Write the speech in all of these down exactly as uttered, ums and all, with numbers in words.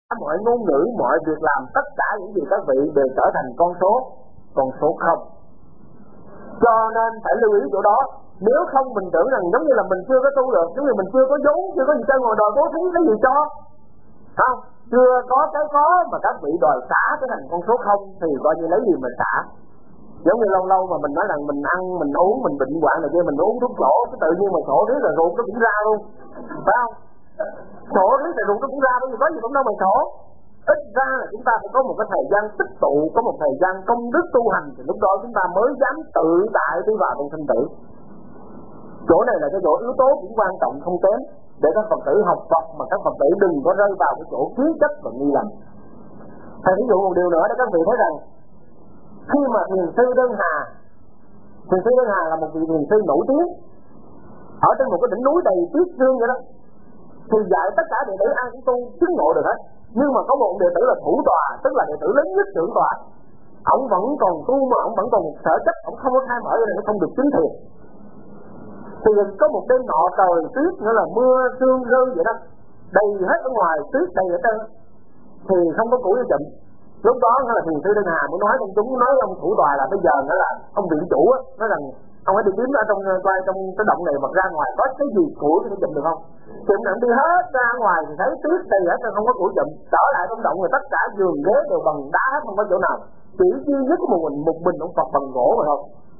mọi ngôn ngữ, mọi việc làm, tất cả những gì các vị đều trở thành con số, con số không. Cho nên phải lưu ý chỗ đó. Nếu không mình tưởng rằng giống như là mình chưa có tu được, giống như mình chưa có vốn, chưa có gì chơi ngồi đòi bố thí cái gì cho, không, chưa có cái có mà các vị đòi xả trở thành con số không thì coi như lấy gì mà xả. Giống như lâu lâu mà mình nói rằng mình ăn, mình uống, mình bệnh hoạn này kia, mình uống thuốc sổ, cái tự nhiên mà sổ riết là ruột nó cũng ra luôn, phải không? Sổ riết là ruột nó cũng ra, bởi vì có gì cũng đâu mà sổ. Ít ra là chúng ta phải có một cái thời gian tích tụ, có một thời gian công đức tu hành, thì lúc đó chúng ta mới dám tự tại đi vào trong sinh tử. Chỗ này là cái chỗ yếu tố cũng quan trọng không kém, để các Phật tử học Phật mà các Phật tử đừng có rơi vào cái chỗ kiến chấp và nghi lầm. Thầy ví dụ một điều nữa để các vị thấy rằng, khi mà thiền sư Đơn Hà, thiền sư Đơn Hà là một vị thiền sư nổi tiếng ở trên một cái đỉnh núi đầy tuyết sương vậy đó, thì dạy tất cả đệ tử ai cũng tu chứng ngộ được hết. Nhưng mà có một đệ tử là thủ tọa, tức là đệ tử lớn nhất trưởng tọa, ông vẫn còn tu mà ông vẫn còn một sở chất, ông không có khai mở cho nên không được chứng thiền. Thì có một đêm nọ trời tuyết nữa là mưa sương rơi vậy đó, đầy hết ở ngoài, tuyết đầy ở trên, thì không có củi để chụm. Lúc đó là thiền sư Đơn Hà muốn nói công chúng, nói ông thủ tọa là bây giờ nữa là ông viện chủ á, nói rằng ông hãy đi kiếm ở trong quay trong cái động này hoặc ra ngoài có cái gì củi để chụm được không? Chụm nặng đi hết ra ngoài thì thấy tuyết đầy hết, không có củi chụm. Trở lại trong động rồi tất cả giường ghế đều bằng đá hết, không có chỗ nào, chỉ duy nhất một mình một mình ông Phật bằng gỗ mà thôi.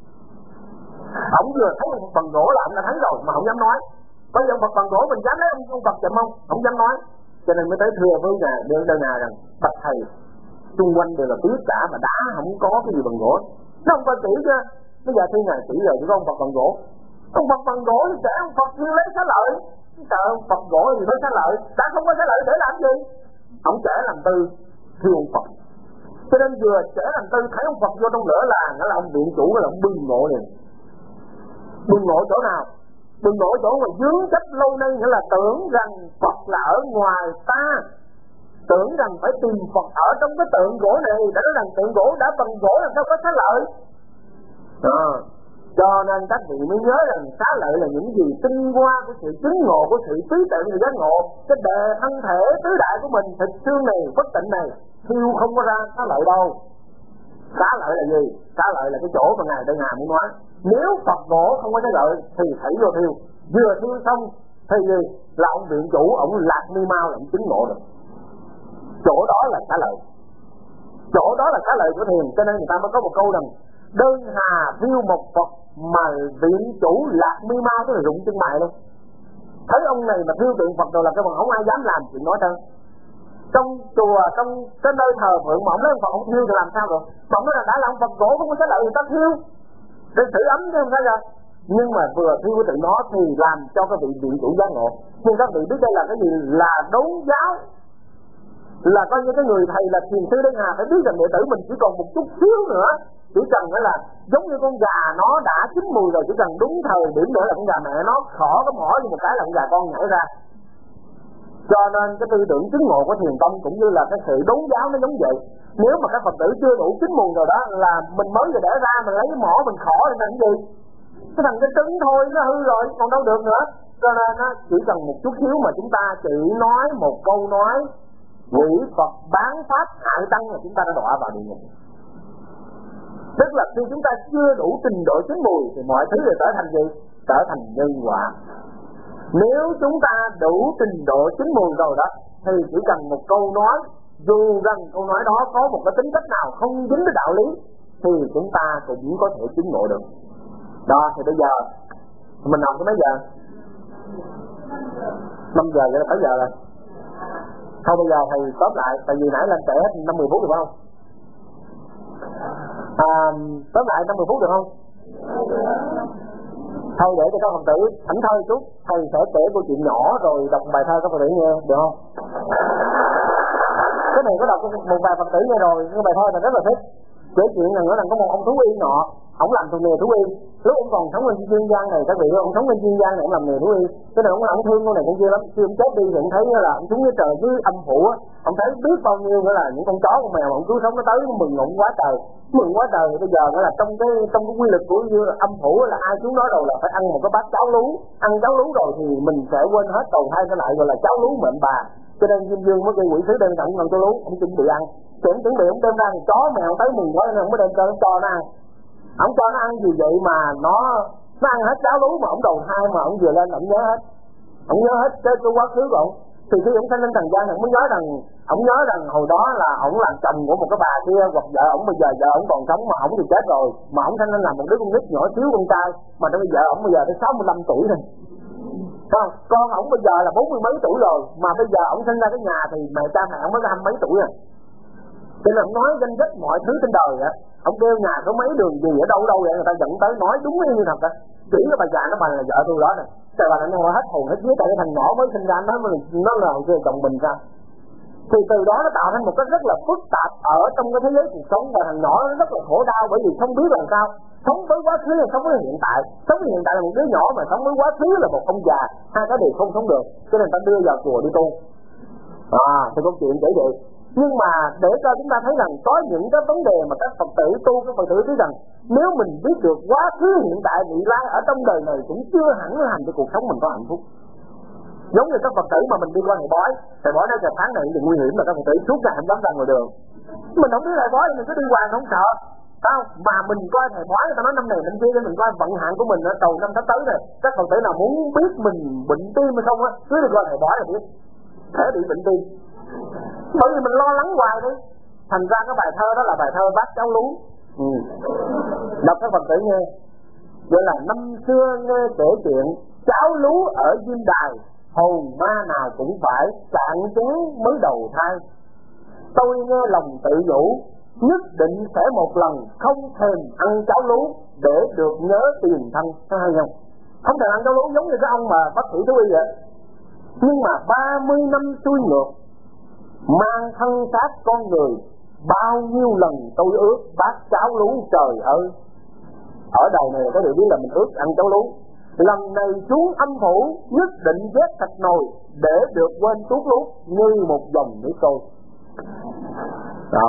Ông vừa thấy một bằng gỗ là ông đã thấy rồi mà không dám nói. Bây giờ Phật bằng gỗ mình dám lấy ông Phật chụm không? Không dám nói. Cho nên mới tới thưa với nhà Đơn Đơn Hà rằng bạch thầy, xung quanh đều là tuyết cả mà đá không có cái gì bằng gỗ. Nó không coi chỉ chứ. Bây giờ thưa ngài chỉ rồi chỉ có ông Phật bằng gỗ. Ông Phật bằng gỗ thì sẽ ông Phật thiêu lấy xá lợi. Sợ ông Phật gỗ gì với xá lợi, đã không có xá lợi để làm gì? Ông trẻ làm tư thiêu ông Phật. Cho nên vừa trẻ làm tư thấy ông Phật vô trong lửa là nó là ông viện chủ, là ông bừng ngộ liền. Bừng ngộ chỗ nào? Bừng ngộ chỗ mà dướng chấp lâu nay, nghĩa là tưởng rằng Phật là ở ngoài ta, tưởng rằng phải tìm Phật ở trong cái tượng gỗ này, đã nói rằng tượng gỗ đã bằng gỗ làm sao có xá lợi. À, cho nên các vị mới nhớ rằng xá lợi là những gì tinh hoa của sự chứng ngộ, của sự trí tuệ và giác ngộ. Cái đề thân thể tứ đại của mình, thịt xương này, bất tịnh này, thiêu không có ra xá lợi đâu. Xá lợi là gì? Xá lợi là cái chỗ mà ngài Đơn Hà muốn nói. Nếu Phật gỗ không có xá lợi thì thảy vô thiêu, vừa thiêu xong thì gì? Là ông viện chủ, ông lạc mi mau là ông chứng ngộ được. Chỗ đó là xá lợi, chỗ đó là xá lợi của thiền. Cho nên người ta mới có một câu rằng Đơn Hà thiêu một Phật mà viện chủ lạc mi mau, tức là rụng chân mày luôn. Thấy ông này mà thiêu tượng Phật rồi là cái bằng không ai dám làm chuyện nói trơn. Trong chùa, trong cái nơi thờ phượng mà ông lấy ông Phật ông thiêu thì làm sao rồi? Mà ông nói là đã là ông Phật gỗ không có xá lợi người ta thiêu để xử ấm chứ không phải ra. Nhưng mà vừa thiêu cái tượng đó thì làm cho cái vị viện chủ giác ngộ. Nhưng các vị biết đây là cái gì? Là đấu giáo. Là coi như cái người thầy là thiền sư Đơn Hà phải biết rằng đệ tử mình chỉ còn một chút xíu nữa, chỉ cần nữa là giống như con gà nó đã chín mùi rồi, chỉ cần đúng thời điểm nữa là con gà mẹ nó khỏ cái mỏ như một cái là con gà con nhảy ra. Cho nên cái tư tưởng chứng ngộ của thiền tông cũng như là cái sự đấu giáo nó giống vậy. Nếu mà các Phật tử chưa đủ chín mùi rồi đó là mình mới vừa đẻ ra mình lấy cái mỏ mình khỏ thì làm gì? Cái thằng cái trứng thôi nó hư rồi còn đâu được nữa. Cho nên nó chỉ cần một chút xíu mà chúng ta chỉ nói một câu nói quỷ Phật bán pháp hại tăng là chúng ta đã đọa vào địa ngục. Tức là khi chúng ta chưa đủ trình độ chín mùi thì mọi thứ đều trở thành gì? Trở thành nhân quả. Nếu chúng ta đủ trình độ chín mùi rồi đó thì chỉ cần một câu nói, dù rằng câu nói đó có một cái tính cách nào không dính với đạo lý thì chúng ta cũng có thể chứng ngộ được. Đó thì bây giờ mình học tới mấy giờ? năm giờ vậy là tới giờ rồi. Thôi bây giờ thầy tóm lại, tại vì nãy lên trễ hết năm mươi phút được không? À, tóm lại năm mươi phút được không? Thôi để cho các Phật tử thảnh thơi chút, thầy sẽ kể câu chuyện nhỏ rồi đọc bài thơ các Phật tử nghe, được không? Cái này có đọc một vài Phật tử nghe rồi, cái bài thơ này rất là thích. Kể chuyện là nói rằng có một ông thú y nọ, ông làm từ nghề thú y. Lúc ông còn sống bên chuyên gian này, các vị ông sống bên chuyên gian này, ông làm nghề thú y. Cái này ông ông thương con này con kia lắm, khi ông chết đi thì ông thấy là ông xuống cái trời dưới âm phủ á, ông thấy biết bao nhiêu nữa là những con chó con mèo mà ông cứu sống nó tới, nó mừng ông quá trời, mừng quá trời. Bây giờ nữa là trong cái trong cái quy luật của âm phủ là ai xuống đó rồi là phải ăn một cái bát cháo lú, ăn cháo lú rồi thì mình sẽ quên hết cầu thai cái lại gọi là cháo lú mệnh bà. Cho nên Diêm Dương mới kêu quỷ sứ đem trọng ngân cho lú, ông chuẩn bị ăn. Chuẩn chuẩn bị ông đem ra thì chó mèo tới mừng quá nên ông mới đem cho ông cho nó ăn. Ông cho nó ăn gì vậy mà nó nó ăn hết cháo lú mà ông đầu thai mà ông vừa lên ông nhớ hết. Ông nhớ hết cái, cái quá khứ của ông. Thì khi ông sanh lên trần gian ông mới nhớ rằng ông nhớ rằng hồi đó là ông làm chồng của một cái bà kia, hoặc vợ ông bây giờ vợ ông còn sống mà ông thì chết rồi, mà ông sanh lên làm một đứa con nít nhỏ xíu con trai, mà bây giờ ông bây giờ tới sáu mươi lăm tuổi rồi. Không, con ông bây giờ là bốn mươi mấy tuổi rồi, mà bây giờ ông sinh ra cái nhà thì mẹ cha mẹ ông mới có hai mấy tuổi rồi. Cho nên ông nói danh sách mọi thứ trên đời á, ông kêu nhà có mấy đường gì ở đâu đâu vậy người ta dẫn tới nói đúng như thật á. Chỉ cái bà già nó bà là vợ tôi đó nè, trời bà nó hết hồn hết vía, tại cái thằng nhỏ mới sinh ra nó nó là người chồng mình ra. Thì từ đó nó tạo thành một cái rất là phức tạp ở trong cái thế giới cuộc sống, và thằng nhỏ nó rất là khổ đau bởi vì không biết làm sao sống với quá khứ hay sống với hiện tại. Sống với hiện tại là một đứa nhỏ, mà sống với quá khứ là một ông già, hai cái đều không sống được, cho nên ta đưa vào chùa đi tu. À, thì câu chuyện kể vậy. Nhưng mà để cho chúng ta thấy rằng có những cái vấn đề mà các Phật tử tu, các Phật tử biết rằng nếu mình biết được quá khứ, hiện tại, vị lai ở trong đời này cũng chưa hẳn làm cho cuộc sống mình có hạnh phúc. Giống như các Phật tử mà mình đi qua thầy bói, thầy bói nói cho tháng này thì nguy hiểm, là các Phật tử suốt ngày không dám ra ngoài đường. Mình không biết thầy bói mình cứ đi hoài không sợ. Sao? Mà mình coi thầy bói người ta nói năm này năm kia, mình coi vận hạn của mình ở đầu năm sắp tới này. Các Phật tử nào muốn biết mình bệnh tim hay không á, cứ đi coi thầy bói là biết thể bị bệnh tim. Bởi vì mình lo lắng hoài đi. Thành ra cái bài thơ đó là bài thơ Bát Cháu Lú. Ừ. Đọc các Phật tử nghe. Vậy là năm xưa nghe kể chuyện cháu lú ở Diêm Đài, hồn ma nào cũng phải cạn chén mới đầu thai. Tôi nghe lòng tự nhủ, nhất định sẽ một lần không thèm ăn cháo lú để được nhớ tiền thân. Có hay không? Không thèm ăn cháo lú giống như cái ông mà bác sĩ thú y vậy. Nhưng mà ba mươi năm xuôi ngược, mang thân xác con người, bao nhiêu lần tôi ước bát cháo lú trời ơi. Ở đời này có điều biết là mình ước ăn cháo lú. Lần này xuống âm phủ nhất định vét thạch nồi để được quên tuốt lút như một dòng nước sôi. Đó.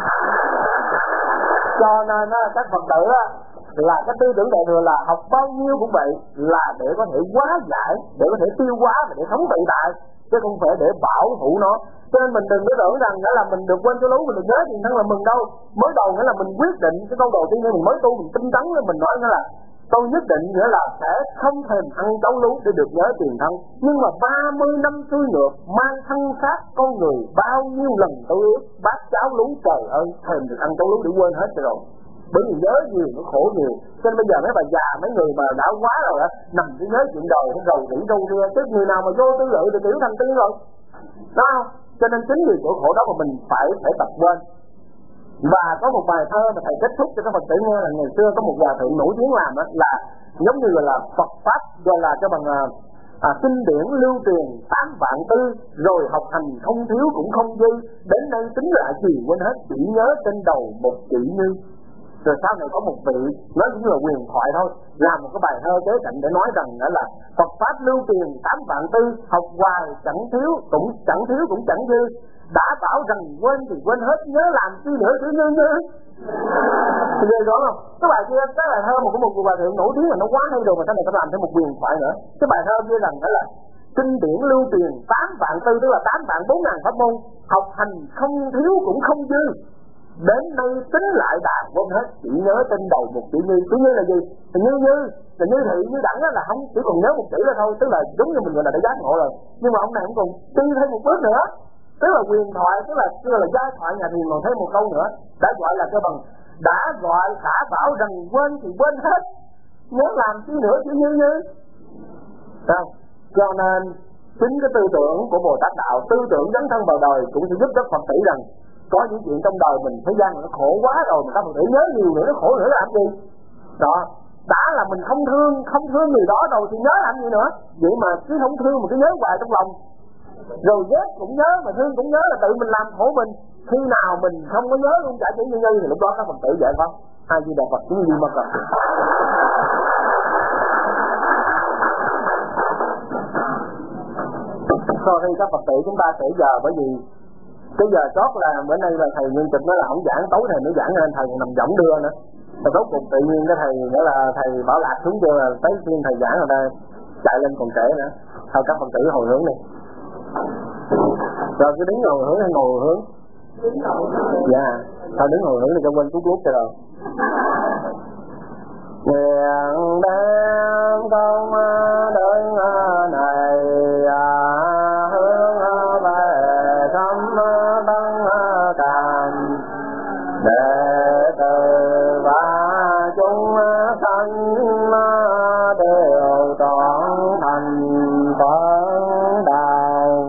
Cho nên á, các Phật tử á, là cái tư tưởng đại thừa là học bao nhiêu cũng vậy, là để có thể hóa giải, để có thể tiêu hóa và để sống tự tại, chứ không phải để bảo thủ nó. Cho nên mình đừng có tưởng rằng đó là mình được quên cái lú, mình được nhớ tiền thân là mừng đâu. Mới đầu nghĩa là mình quyết định, cái câu đầu tiên khi mình mới tu mình tinh tấn, mình nói nghĩa là tôi nhất định nghĩa là sẽ không thèm ăn cháo lú để được nhớ tiền thân. Nhưng mà ba mươi năm xuôi ngược, mang thân xác con người, bao nhiêu lần tôi ước bát cháo lú trời ơi, thèm được ăn cháo lú để quên hết rồi. Bởi vì nhớ nhiều nó khổ nhiều. Cho nên bây giờ mấy bà già, mấy người mà đã quá rồi á, nằm chỉ nhớ chuyện đời nó rầu rĩ râu ria, chứ người nào mà vô tư lự thì tiểu thành tiên rồi. Đó không? Cho nên chính vì chỗ khổ đó mà mình phải phải tập quên. Và có một bài thơ mà thầy kết thúc cho các Phật tử nghe là ngày xưa có một hòa thượng nổi tiếng làm đó, là giống như là Phật pháp gọi là cho bằng à, kinh điển lưu truyền tám vạn tư, rồi học hành không thiếu cũng không dư, đến đây tính lại gì quên hết, chỉ nhớ trên đầu một chữ như. Rồi sau này có một vị nói cũng là quyền thoại thôi, làm một cái bài thơ kế cạnh để nói rằng đó là Phật pháp lưu truyền tám vạn tư, học hoài chẳng thiếu cũng chẳng thiếu cũng chẳng dư, đã bảo rằng quên thì quên hết, nhớ làm chi nữa chứ như như. Thì ghê đó không? Cái bài kia, cái bài thơ một của một bài thượng nổi tiếng là nó quá hay rồi, mà sau này ta làm thêm một quyền thoại nữa. Cái bài thơ kia rằng đó là kinh điển lưu truyền tám vạn tư, tức là tám vạn bốn ngàn pháp môn, học hành không thiếu cũng không dư, đến nay tính lại đạt quên hết, chỉ nhớ trên đầu một chữ như. Chữ như là gì? Thì như như là như thị như đẳng là không, chỉ còn nhớ một chữ là thôi, tức là giống như mình gọi là đã giác ngộ rồi. Nhưng mà ông này cũng còn đi thêm một bước nữa, tức là quyền thoại, tức là tức là giai thoại nhà thiền còn thêm một câu nữa, đã gọi là cái bằng đã gọi khả bảo rằng quên thì quên hết, nhớ làm chi nữa chỉ như như. Sao? Cho nên chính cái tư tưởng của Bồ Tát đạo, tư tưởng dấn thân vào đời cũng sẽ giúp các Phật tử rằng có những chuyện trong đời mình thế gian nó khổ quá rồi mà các Phật tử nhớ nhiều nữa, nó khổ nữa làm gì? Đó, đã là mình không thương không thương người đó rồi thì nhớ làm gì nữa? Vậy mà cứ không thương mà cứ nhớ hoài trong lòng, rồi ghét cũng nhớ mà thương cũng nhớ, là tự mình làm khổ mình. Khi nào mình không có nhớ luôn cả chữ như như thì lúc đó các Phật tử giải thoát. Hai gì đạo Phật cũng như mà cần. Sau khi các Phật tử chúng ta sẽ giờ, bởi vì cái giờ chót là bữa nay là thầy Nguyên Trực nói là không giảng, tối thầy mới giảng nên thầy còn nằm võng đưa nữa. Rồi rốt cuộc tự nhiên cái thầy nữa là thầy Bảo Lạc xuống chưa là tới phiên thầy giảng rồi đây chạy lên còn trễ nữa. Thôi các Phật tử hồi hướng đi. Rồi cứ đứng ngồi hướng hay ngồi hướng? Dạ, thôi đứng ngồi hướng thì cho quên cút lút cho rồi. Nguyện đem công đơn này hướng về thăm tăng càn đệ tử và chúng sanh đều trọn thành Phật đạo.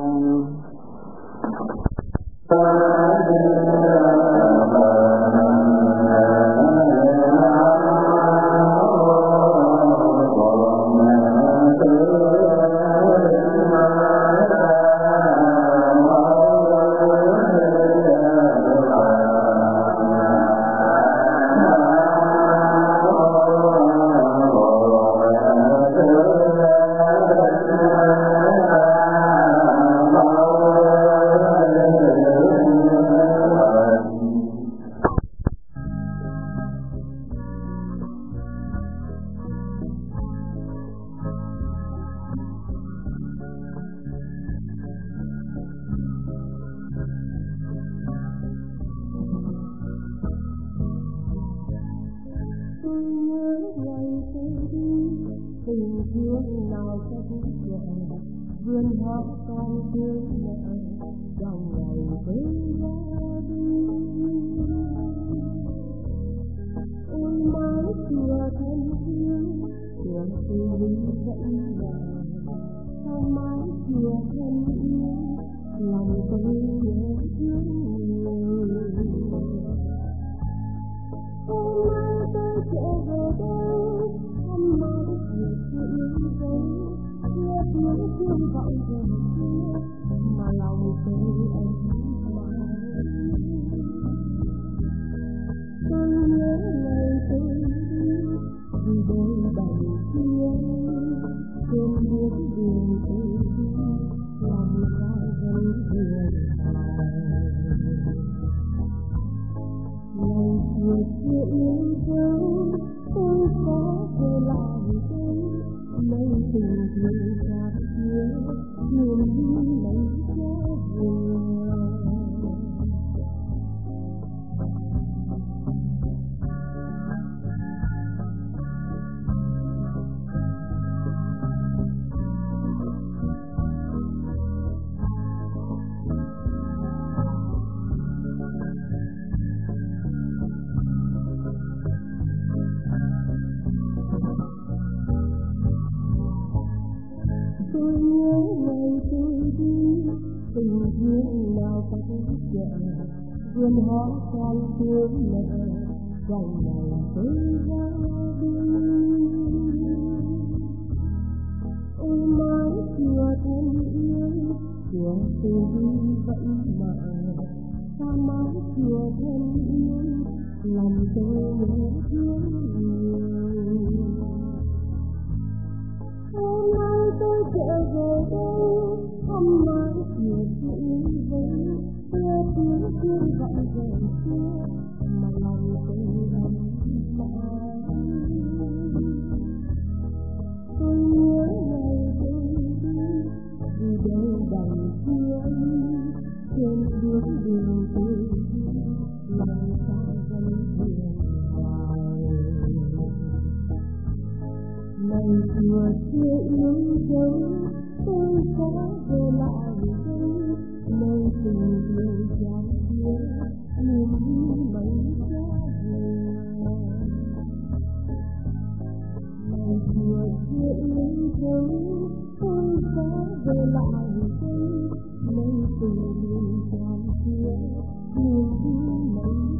vườn hoa xoan thương mẹ dòng ngày tới ra đi. Ôi mái chùa thân yêu chùa từ bi vẫn mà xa mái chùa thân yêu làm tôi nhớ thương nhiều. Hôm nay tôi trở về đây thăm mái chùa yêu với nghe tiếng chuông vọng về xưa mà lòng tôi ấm mãi. Tôi nhớ ngày tôi đi vì đâu đằng kia trên bước đường tôi lòng sao vẫn hiền hoài. Này chùa xưa yêu dấu tôi có về lại đây nơi tình yêu giang kia niềm vui mấy giá về. Này chùa xưa yêu dấu tôi có về lại đây nơi tình yêu giang kia niềm vui mấy